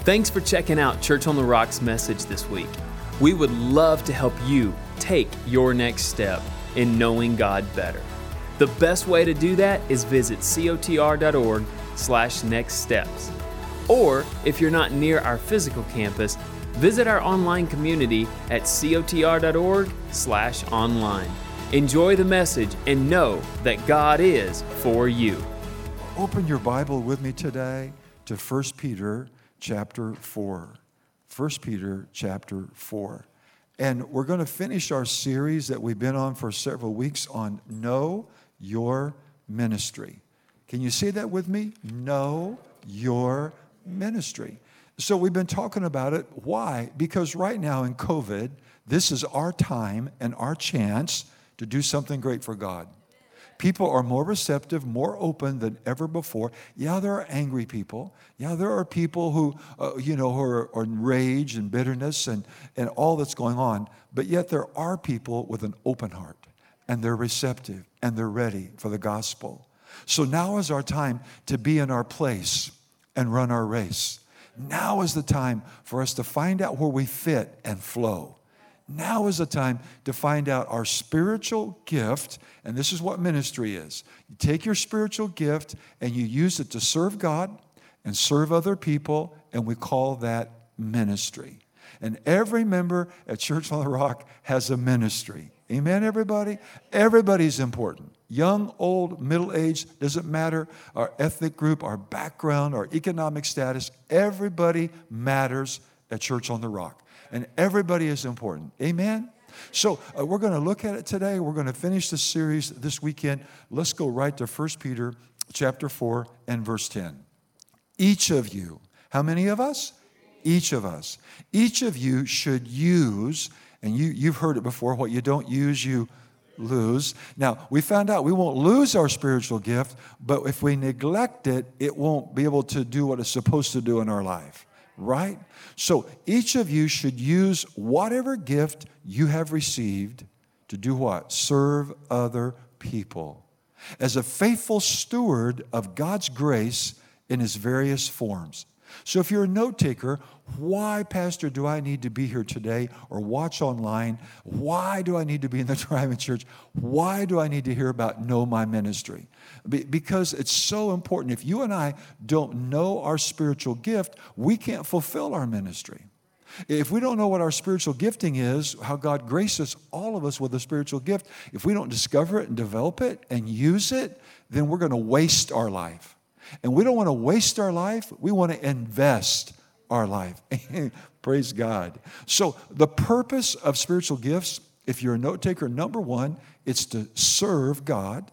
Thanks for checking out Church on the Rock's message this week. We would love to help you take your next step in knowing God better. The best way to do that is visit cotr.org/nextsteps. Or if you're not near our physical campus, visit our online community at cotr.org/online. Enjoy the message and know that God is for you. Open your Bible with me today to 1 Peter chapter 4. 1 Peter chapter 4. And we're going to finish our series that we've been on for several weeks on Know Your Ministry. Can you say that with me? Know your ministry. So we've been talking about it. Why? Because right now in COVID, this is our time and our chance to do something great for God. People are more receptive, more open than ever before. Yeah, there are angry people. Yeah, there are people who, who are in rage and bitterness and all that's going on. But yet there are people with an open heart, and they're receptive, and they're ready for the gospel. So now is our time to be in our place and run our race. Now is the time for us to find out where we fit and flow. Now is the time to find out our spiritual gift, and this is what ministry is. You take your spiritual gift and you use it to serve God and serve other people, and we call that ministry. And every member at Church on the Rock has a ministry. Amen, everybody? Everybody's important. Young, old, middle-aged, doesn't matter. Our ethnic group, our background, our economic status, everybody matters at Church on the Rock. And everybody is important. Amen? So we're going to look at it today. We're going to finish the series this weekend. Let's go right to 1 Peter chapter 4 and verse 10. Each of you, how many of us? Each of us. Each of you should use, and you've heard it before, what you don't use, you lose. Now, we found out we won't lose our spiritual gift, but if we neglect it, it won't be able to do what it's supposed to do in our life. Right? So each of you should use whatever gift you have received to do what? Serve other people. As a faithful steward of God's grace in His various forms. So if you're a note taker, why, Pastor, do I need to be here today or watch online? Why do I need to be in the driving church? Why do I need to hear about Know My Ministry? Because it's so important. If you and I don't know our spiritual gift, we can't fulfill our ministry. If we don't know what our spiritual gifting is, how God graces all of us with a spiritual gift, if we don't discover it and develop it and use it, then we're going to waste our life. And we don't want to waste our life. We want to invest our life. Praise God. So the purpose of spiritual gifts, if you're a note taker, number one, it's to serve God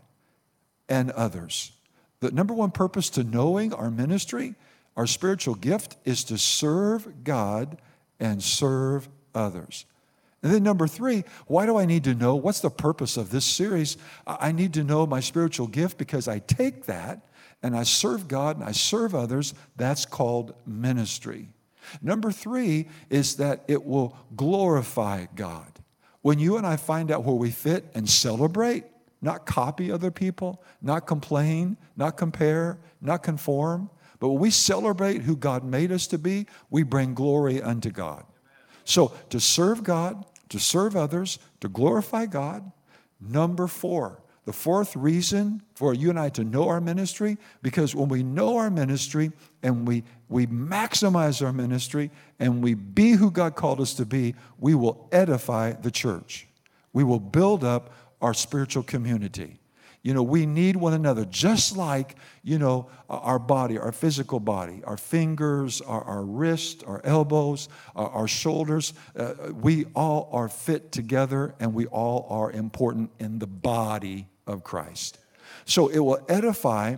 and others. The number one purpose to knowing our ministry, our spiritual gift, is to serve God and serve others. And then number three, why do I need to know? What's the purpose of this series? I need to know my spiritual gift because I take that and I serve God and I serve others. That's called ministry. Number three is that it will glorify God. When you and I find out where we fit and celebrate, not copy other people, not complain, not compare, not conform, but when we celebrate who God made us to be, we bring glory unto God. So to serve God, to serve others, to glorify God. Number four, the fourth reason for you and I to know our ministry, because when we know our ministry and we maximize our ministry and we be who God called us to be, we will edify the church. We will build up our spiritual community. You know, we need one another, just like, our body, our physical body, our fingers, our wrists, our elbows, our shoulders. We all are fit together, and we all are important in the body of Christ. So it will edify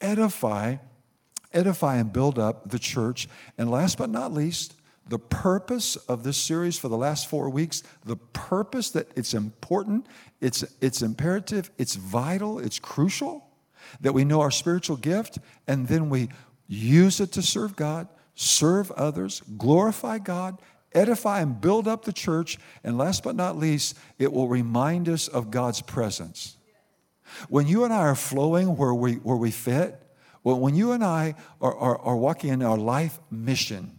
and build up the church. And last but not least, the purpose of this series for the last 4 weeks, the purpose that it's important, it's imperative, it's vital, it's crucial that we know our spiritual gift, and then we use it to serve God, serve others, glorify God, edify and build up the church, and last but not least, it will remind us of God's presence. When you and I are flowing where we fit, when you and I are walking in our life mission,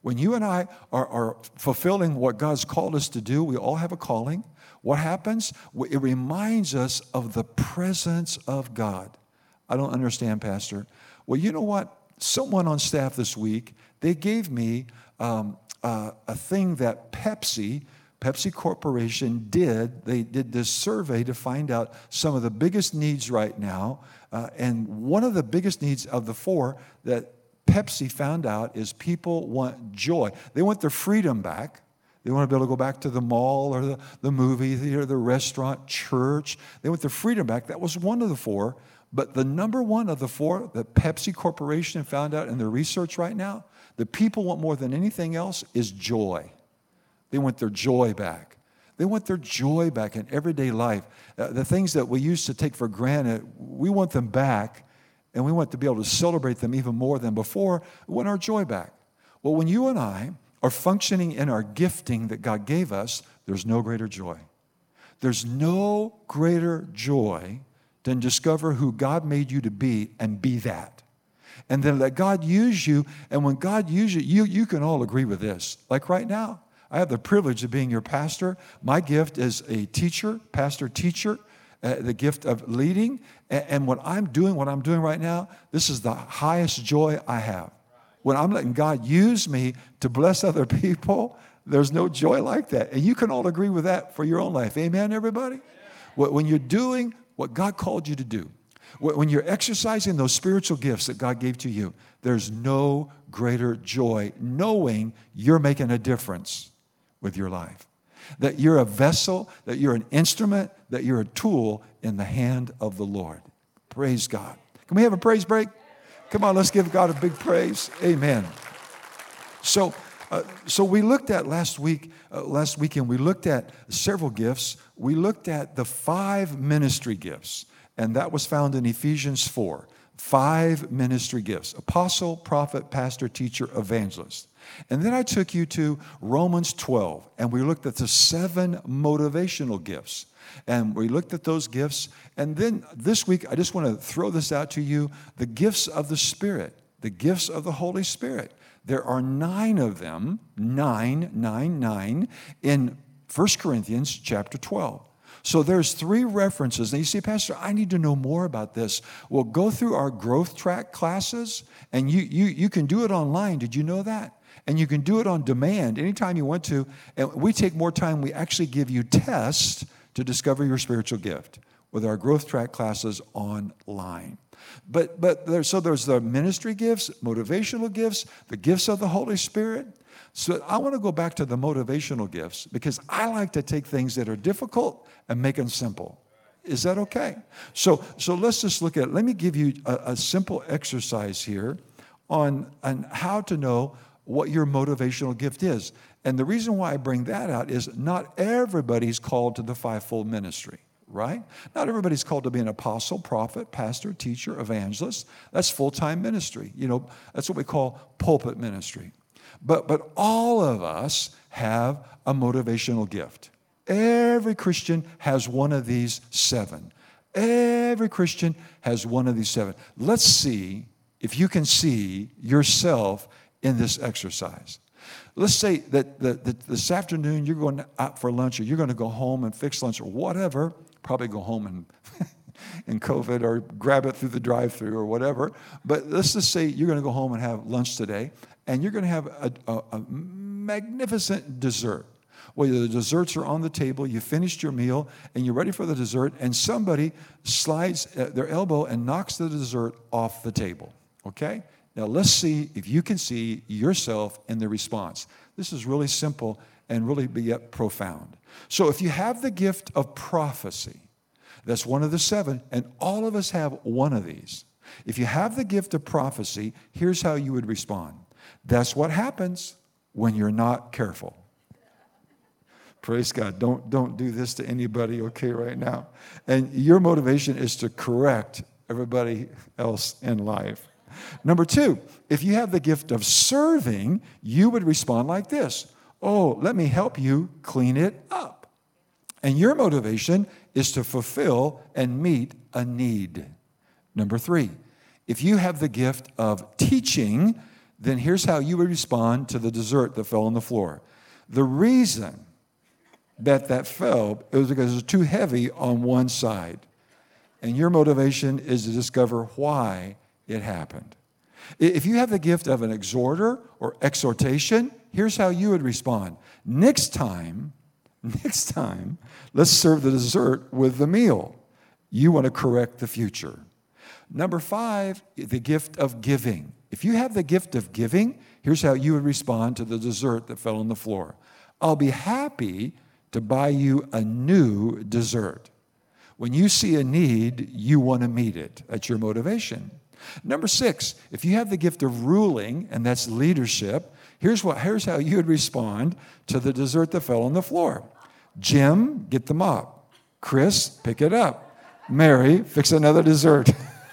When you and I are fulfilling what God's called us to do, we all have a calling. What happens? It reminds us of the presence of God. I don't understand, Pastor. Well, you know what? Someone on staff this week, they gave me a thing that Pepsi Corporation did. They did this survey to find out some of the biggest needs right now. And one of the biggest needs of the 4 that Pepsi found out is people want joy. They want their freedom back. They want to be able to go back to the mall or the movie theater, the restaurant, church. They want their freedom back. That was one of the 4. But the number one of the 4 that Pepsi Corporation found out in their research right now, the people want more than anything else is joy. They want their joy back. They want their joy back in everyday life. The things that we used to take for granted, we want them back, and we want to be able to celebrate them even more than before. We want our joy back. Well, when you and I are functioning in our gifting that God gave us, there's no greater joy. There's no greater joy than discover who God made you to be and be that. And then let God use you. And when God uses you can all agree with this. Like right now, I have the privilege of being your pastor. My gift is a teacher, pastor-teacher, the gift of leading. And what I'm doing right now, this is the highest joy I have. When I'm letting God use me to bless other people, there's no joy like that. And you can all agree with that for your own life. Amen, everybody? When you're doing what God called you to do, when you're exercising those spiritual gifts that God gave to you, there's no greater joy knowing you're making a difference with your life. That you're a vessel, that you're an instrument, that you're a tool in the hand of the Lord. Praise God. Can we have a praise break? Come on, let's give God a big praise. Amen. So we looked at last weekend, we looked at several gifts. We looked at the 5 ministry gifts, and that was found in Ephesians 4. 5 ministry gifts: apostle, prophet, pastor, teacher, evangelist. And then I took you to Romans 12, and we looked at the 7 motivational gifts. And we looked at those gifts. And then this week, I just want to throw this out to you, the gifts of the Spirit, the gifts of the Holy Spirit. There are 9 of them, 9, in 1 Corinthians chapter 12. So there's 3 references. And you say, Pastor, I need to know more about this. Well, go through our growth track classes, and you can do it online. Did you know that? And you can do it on demand anytime you want to. And we take more time. We actually give you tests to discover your spiritual gift with our growth track classes online. But there's the ministry gifts, motivational gifts, the gifts of the Holy Spirit. So I want to go back to the motivational gifts because I like to take things that are difficult and make them simple. Is that okay? So let's just look at it. Let me give you a simple exercise here on how to know what your motivational gift is. And the reason why I bring that out is not everybody's called to the 5-fold ministry, right? Not everybody's called to be an apostle, prophet, pastor, teacher, evangelist. That's full-time ministry. You know, that's what we call pulpit ministry. But all of us have a motivational gift. Every Christian has one of these 7. Every Christian has one of these 7. Let's see if you can see yourself in this exercise. Let's say that this afternoon you're going out for lunch, or you're going to go home and fix lunch or whatever. Probably go home and in COVID or grab it through the drive-thru or whatever. But let's just say you're going to go home and have lunch today, and you're going to have a magnificent dessert. Well, the desserts are on the table, you finished your meal, and you're ready for the dessert, and somebody slides their elbow and knocks the dessert off the table, okay? Now, let's see if you can see yourself in the response. This is really simple and really yet profound. So if you have the gift of prophecy, that's one of the 7, and all of us have one of these. If you have the gift of prophecy, here's how you would respond. That's what happens when you're not careful. Praise God. Don't do this to anybody, okay, right now. And your motivation is to correct everybody else in life. Number 2, if you have the gift of serving, you would respond like this. Oh, let me help you clean it up. And your motivation is to fulfill and meet a need. Number 3, if you have the gift of teaching, then here's how you would respond to the dessert that fell on the floor. The reason that fell, it was because it was too heavy on one side. And your motivation is to discover why it happened. If you have the gift of an exhorter or exhortation, here's how you would respond. Next time, let's serve the dessert with the meal. You want to correct the future. Number 5, the gift of giving. If you have the gift of giving, here's how you would respond to the dessert that fell on the floor. I'll be happy to buy you a new dessert. When you see a need, you want to meet it. That's your motivation. Number 6, if you have the gift of ruling, and that's leadership, here's how you would respond to the dessert that fell on the floor. Jim, get the mop. Chris, pick it up. Mary, fix another dessert.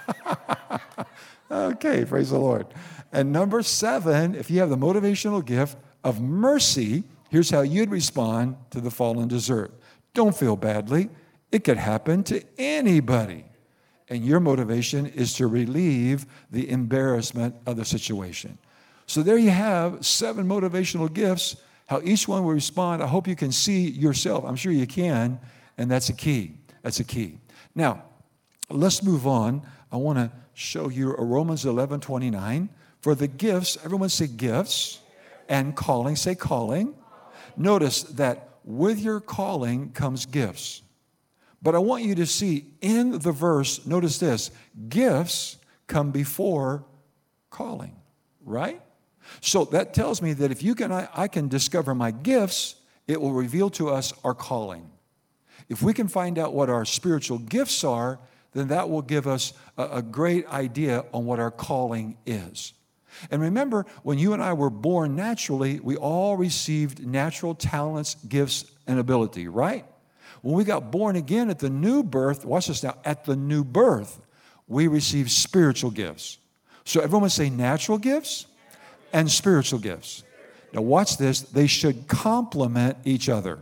Okay, praise the Lord. And number 7, if you have the motivational gift of mercy, here's how you'd respond to the fallen dessert. Don't feel badly. It could happen to anybody. And your motivation is to relieve the embarrassment of the situation. So there you have 7 motivational gifts, how each one will respond. I hope you can see yourself. I'm sure you can, and that's a key. That's a key. Now, let's move on. I want to show you Romans 11:29. For the gifts, everyone say gifts, and calling, say calling. Notice that with your calling comes gifts. But I want you to see in the verse, notice this, gifts come before calling, right? So that tells me that if I can discover my gifts, it will reveal to us our calling. If we can find out what our spiritual gifts are, then that will give us a great idea on what our calling is. And remember, when you and I were born naturally, we all received natural talents, gifts, and ability, right? When we got born again at the new birth, watch this now, at the new birth, we received spiritual gifts. So everyone say natural gifts and spiritual gifts. Now watch this, they should complement each other.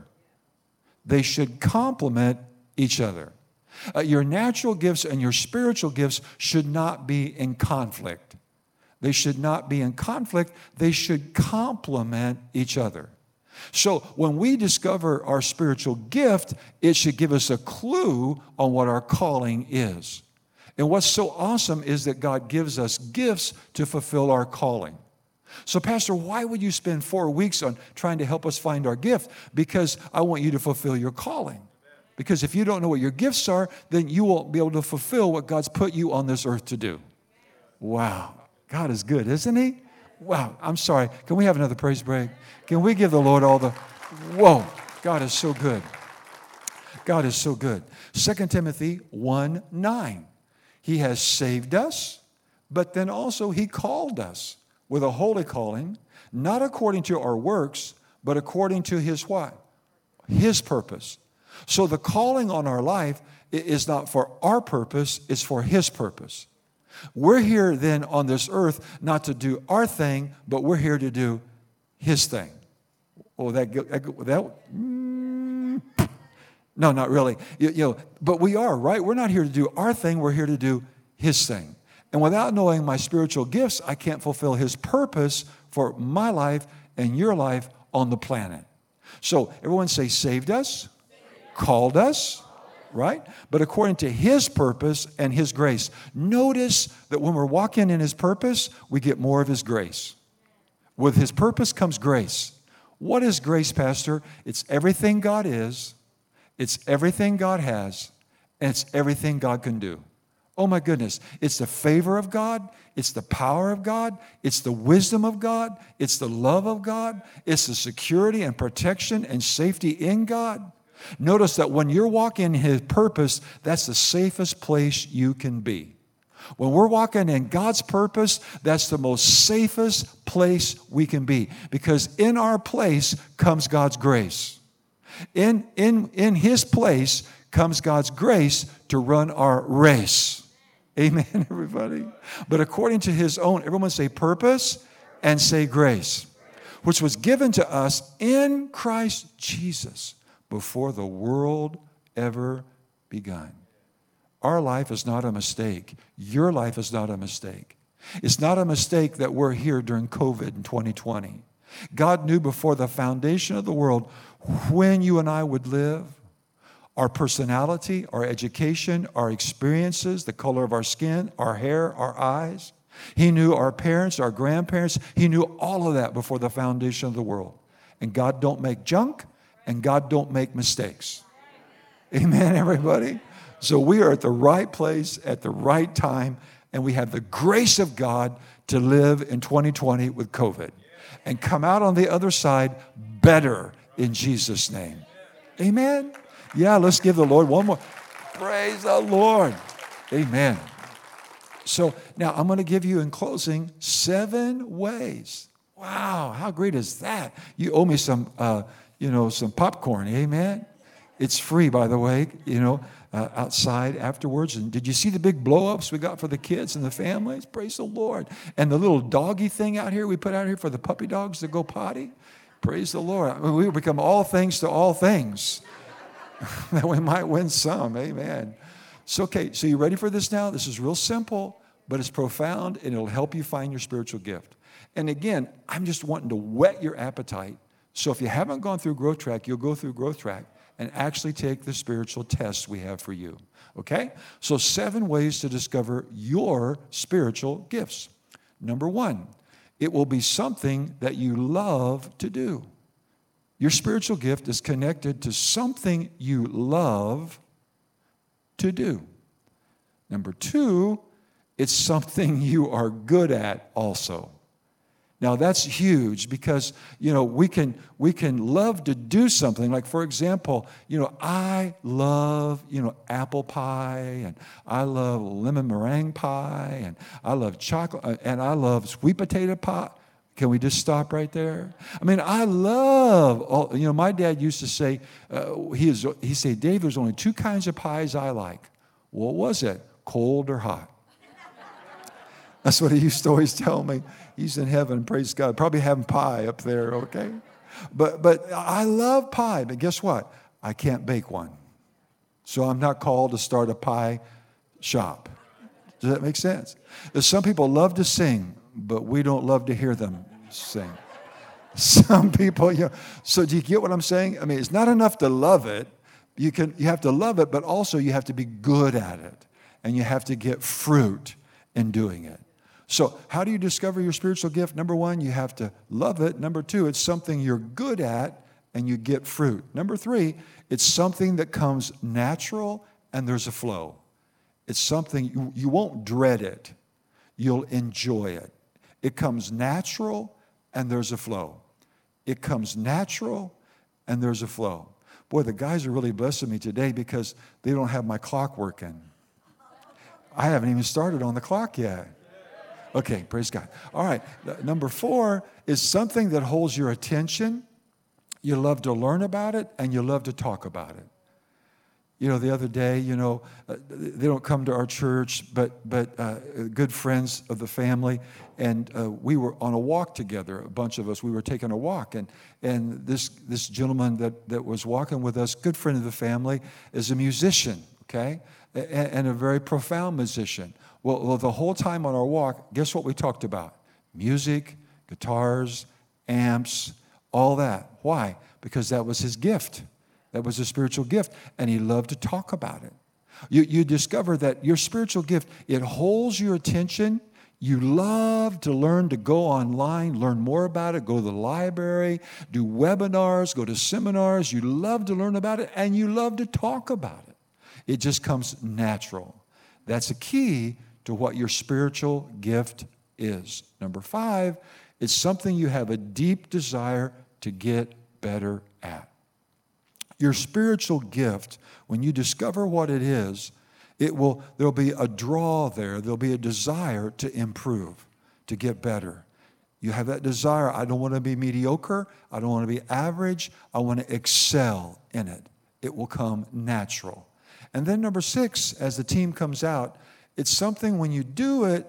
They should complement each other. Your natural gifts and your spiritual gifts should not be in conflict. They should not be in conflict. They should complement each other. So when we discover our spiritual gift, it should give us a clue on what our calling is. And what's so awesome is that God gives us gifts to fulfill our calling. So, Pastor, why would you spend 4 weeks on trying to help us find our gift? Because I want you to fulfill your calling. Because if you don't know what your gifts are, then you won't be able to fulfill what God's put you on this earth to do. Wow. God is good, isn't he? Wow. I'm sorry. Can we have another praise break? Can we give the Lord all the... Whoa. God is so good. God is so good. 2 Timothy 1:9. He has saved us, but then also he called us with a holy calling, not according to our works, but according to his what? His purpose. So the calling on our life is not for our purpose, it's for his purpose. We're here then on this earth not to do our thing, but we're here to do his thing. Oh, no, not really. But we are, right? We're not here to do our thing, we're here to do his thing. And without knowing my spiritual gifts, I can't fulfill his purpose for my life and your life on the planet. So everyone say, saved us, called us, right? But according to his purpose and his grace. Notice that when we're walking in his purpose, we get more of his grace. With his purpose comes grace. What is grace, Pastor? It's everything God is, it's everything God has, and it's everything God can do. Oh my goodness, it's the favor of God, it's the power of God, it's the wisdom of God, it's the love of God, it's the security and protection and safety in God. Notice that when you're walking in his purpose, that's the safest place you can be. When we're walking in God's purpose, that's the most safest place we can be. Because in our place comes God's grace. In his place comes God's grace to run our race. Amen, everybody? But according to his own, everyone say purpose and say grace, which was given to us in Christ Jesus before the world ever begun. Our life is not a mistake. Your life is not a mistake. It's not a mistake that we're here during COVID in 2020. God knew before the foundation of the world when you and I would live, our personality, our education, our experiences, the color of our skin, our hair, our eyes. He knew our parents, our grandparents. He knew all of that before the foundation of the world. And God don't make junk, and God don't make mistakes. Amen, everybody? So we are at the right place at the right time, and we have the grace of God to live in 2020 with COVID and come out on the other side better in Jesus' name. Amen? Yeah, let's give the Lord one more. Praise the Lord. Amen. So now I'm going to give you in closing 7 ways. Wow, how great is that? You owe me some popcorn. Amen. It's free, by the way, outside afterwards. And did you see the big blow-ups we got for the kids and the families? Praise the Lord. And the little doggy thing out here we put out here for the puppy dogs to go potty. Praise the Lord. I mean, we become all things to all things. That we might win some. Amen. So, okay, so you ready for this now? This is real simple, but it's profound, and it'll help you find your spiritual gift. And again, I'm just wanting to whet your appetite. So if you haven't gone through Growth Track, you'll go through Growth Track and actually take the spiritual tests we have for you. Okay? So 7 ways to discover your spiritual gifts. Number 1, it will be something that you love to do. Your spiritual gift is connected to something you love to do. Number 2, it's something you are good at also. Now that's huge because, we can love to do something. Like, for example, I love, apple pie, and I love lemon meringue pie, and I love chocolate, and I love sweet potato pie. Can we just stop right there? I mean, I love, my dad used to say, he'd say, Dave, there's only 2 kinds of pies I like. What was it? Cold or hot? That's what he used to always tell me. He's in heaven, praise God. Probably having pie up there, okay? But I love pie, but guess what? I can't bake one. So I'm not called to start a pie shop. Does that make sense? Some people love to sing, but we don't love to hear them sing. Some people, so do you get what I'm saying? I mean, it's not enough to love it. You have to love it, but also you have to be good at it. And you have to get fruit in doing it. So how do you discover your spiritual gift? Number 1, you have to love it. Number 2, it's something you're good at and you get fruit. Number 3, it's something that comes natural and there's a flow. It's something, you won't dread it. You'll enjoy it. It comes natural and there's a flow. It comes natural and there's a flow. Boy, the guys are really blessing me today because they don't have my clock working. I haven't even started on the clock yet. Okay, praise God. All right, number 4 is something that holds your attention. You love to learn about it, and you love to talk about it. The other day, they don't come to our church, but good friends of the family, and we were on a walk together, a bunch of us. We were taking a walk, and this gentleman that was walking with us, good friend of the family, is a musician, okay, and a very profound musician. Well, the whole time on our walk, guess what we talked about? Music, guitars, amps, all that. Why? Because that was his gift. That was a spiritual gift, and he loved to talk about it. You discover that your spiritual gift, it holds your attention. You love to learn to go online, learn more about it, go to the library, do webinars, go to seminars. You love to learn about it, and you love to talk about it. It just comes natural. That's a key to what your spiritual gift is. Number 5, it's something you have a deep desire to get better at. Your spiritual gift, when you discover what it is, there'll be a draw there. There'll be a desire to improve, to get better. You have that desire. I don't want to be mediocre. I don't want to be average. I want to excel in it. It will come natural. And then number 6, as the team comes out, it's something when you do it,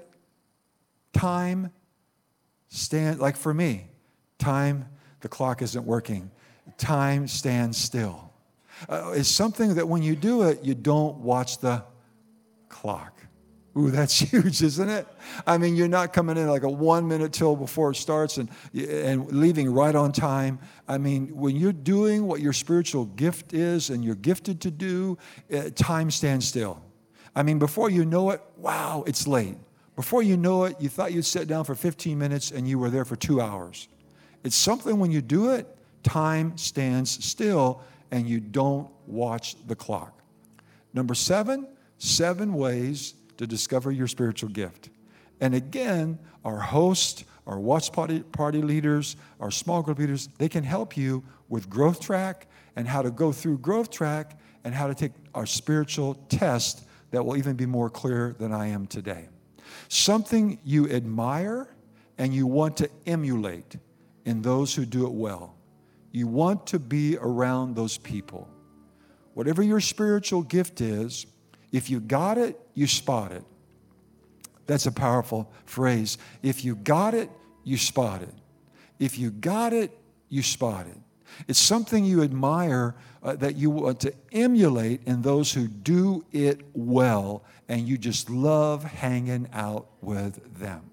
time stands, like for me, the clock isn't working. Time stands still. It's something that when you do it, you don't watch the clock. Ooh, that's huge, isn't it? I mean, you're not coming in like a 1 minute till before it starts and leaving right on time. I mean, when you're doing what your spiritual gift is and you're gifted to do, time stands still. I mean, before you know it, wow, it's late. Before you know it, you thought you'd sit down for 15 minutes and you were there for 2 hours. It's something when you do it, time stands still and you don't watch the clock. Number 7 ways to discover your spiritual gift. And again, our host, our watch party leaders, our small group leaders, they can help you with Growth Track and how to go through Growth Track and how to take our spiritual test that will even be more clear than I am today. Something you admire and you want to emulate in those who do it well. You want to be around those people. Whatever your spiritual gift is, if you got it, you spot it. That's a powerful phrase. If you got it, you spot it. If you got it, you spot it. It's something you admire that you want to emulate in those who do it well, and you just love hanging out with them.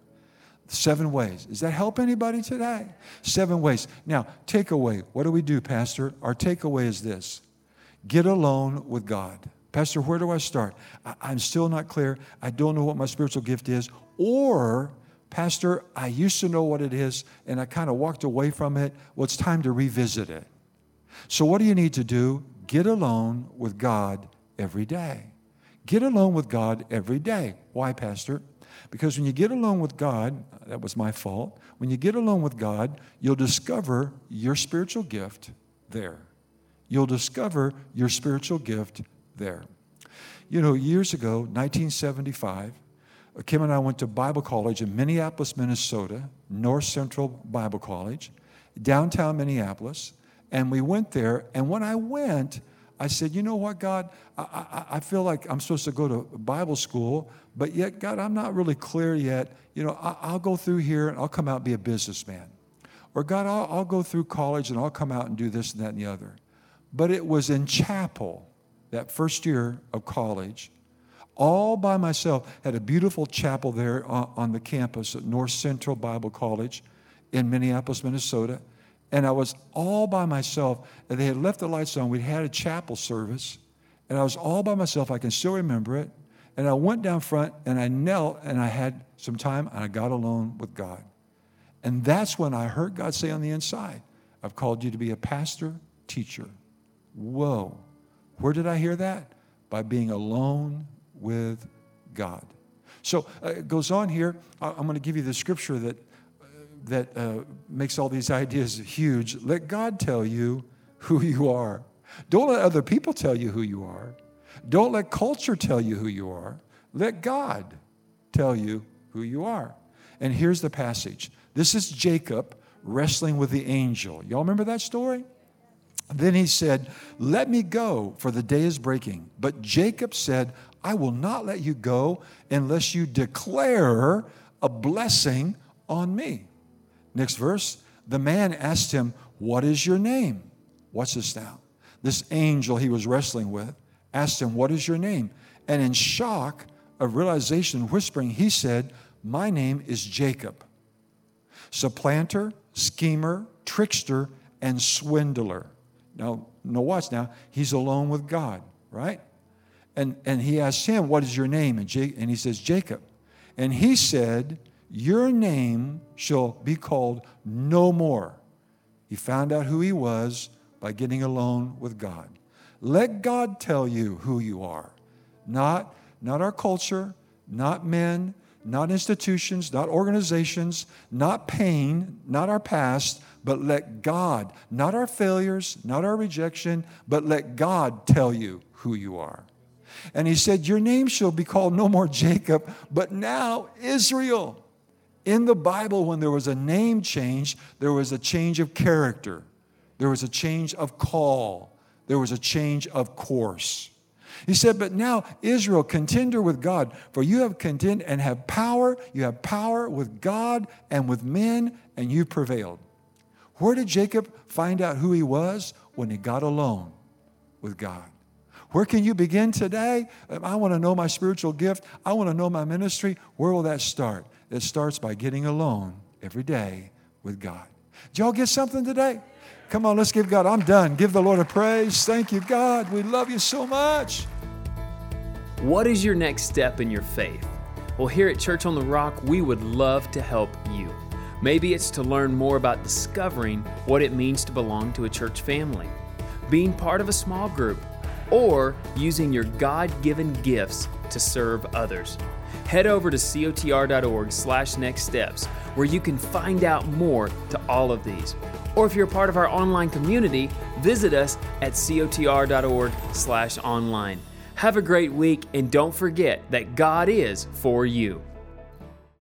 7 ways. Does that help anybody today? 7 ways. Now, takeaway. What do we do, Pastor? Our takeaway is this. Get alone with God. Pastor, where do I start? I'm still not clear. I don't know what my spiritual gift is. Or, Pastor, I used to know what it is, and I kind of walked away from it. Well, it's time to revisit it. So what do you need to do? Get alone with God every day. Get alone with God every day. Why, Pastor? Because when you get alone with God, that was my fault. When you get alone with God, you'll discover your spiritual gift there. You'll discover your spiritual gift there. You know, years ago, 1975, Kim and I went to Bible college in Minneapolis, Minnesota, North Central Bible College, downtown Minneapolis, and we went there, and when I went, I said, you know what, God, I feel like I'm supposed to go to Bible school, but yet, God, I'm not really clear yet. You know, I'll go through here, and I'll come out and be a businessman. Or, God, I'll go through college, and I'll come out and do this and that and the other. But it was in chapel, that first year of college, all by myself. Had a beautiful chapel there on the campus at North Central Bible College in Minneapolis, Minnesota. And I was all by myself. And they had left the lights on. We'd had a chapel service. And I was all by myself. I can still remember it. And I went down front and I knelt and I had some time and I got alone with God. And that's when I heard God say on the inside, I've called you to be a pastor, teacher. Whoa. Where did I hear that? By being alone with God. So it goes on here. I'm going to give you the scripture that makes all these ideas huge. Let God tell you who you are. Don't let other people tell you who you are. Don't let culture tell you who you are. Let God tell you who you are. And here's the passage. This is Jacob wrestling with the angel. Y'all remember that story? Then he said, let me go, for the day is breaking. But Jacob said, I will not let you go unless you declare a blessing on me. Next verse, the man asked him, what is your name? Watch this now. This angel he was wrestling with asked him, what is your name? And in shock of realization, whispering, he said, my name is Jacob. Supplanter, schemer, trickster, and swindler. Now, watch now. He's alone with God, right? And he asked him, what is your name? And he says, Jacob. And he said, your name shall be called no more. He found out who he was by getting alone with God. Let God tell you who you are. Not our culture, not men, not institutions, not organizations, not pain, not our past, but let God, not our failures, not our rejection, but let God tell you who you are. And he said, your name shall be called no more Jacob, but now Israel. In the Bible, when there was a name change, there was a change of character. There was a change of call. There was a change of course. He said, but now, Israel, contender with God, for you have contend and have power. You have power with God and with men, and you prevailed. Where did Jacob find out who he was? When he got alone with God. Where can you begin today? I want to know my spiritual gift. I want to know my ministry. Where will that start? It starts by getting alone every day with God. Did y'all get something today? Come on, let's give God. I'm done. Give the Lord a praise. Thank you, God. We love you so much. What is your next step in your faith? Well, here at Church on the Rock, we would love to help you. Maybe it's to learn more about discovering what it means to belong to a church family, being part of a small group, or using your God-given gifts to serve others. Head over to cotr.org/nextsteps where you can find out more to all of these. Or if you're a part of our online community, visit us at cotr.org/online. Have a great week, and don't forget that God is for you.